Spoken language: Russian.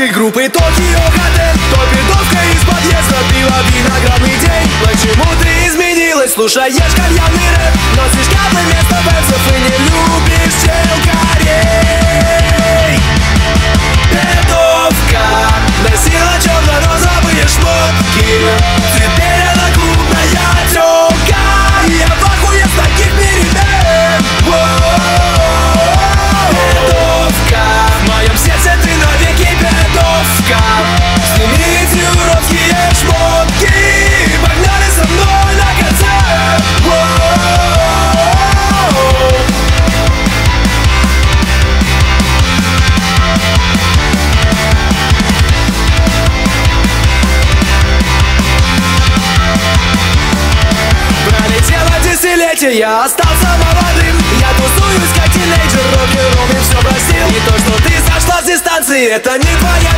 нашей группы Токио Хотель. Топидовка из подъезда, пила виноградный день. Почему ты изменилась, слушаешь кальянный рэп? Носишь каплы вместо бензов и не любишь челкарей. Пидовка носила черно-розовые шмотки. Теперь она клубная тёлка. Я в ахуе с таких перемен. Пидовка, в моем сердце ты навеки пидовка. Сними эти уродские шмотки. Погнали со мной на концерт. Пролетело десятилетие, я остался молодым. Я тусуюсь как тинейджер, рок-н-ролл и все простил. И то, что ты сошла с дистанции, это не твоя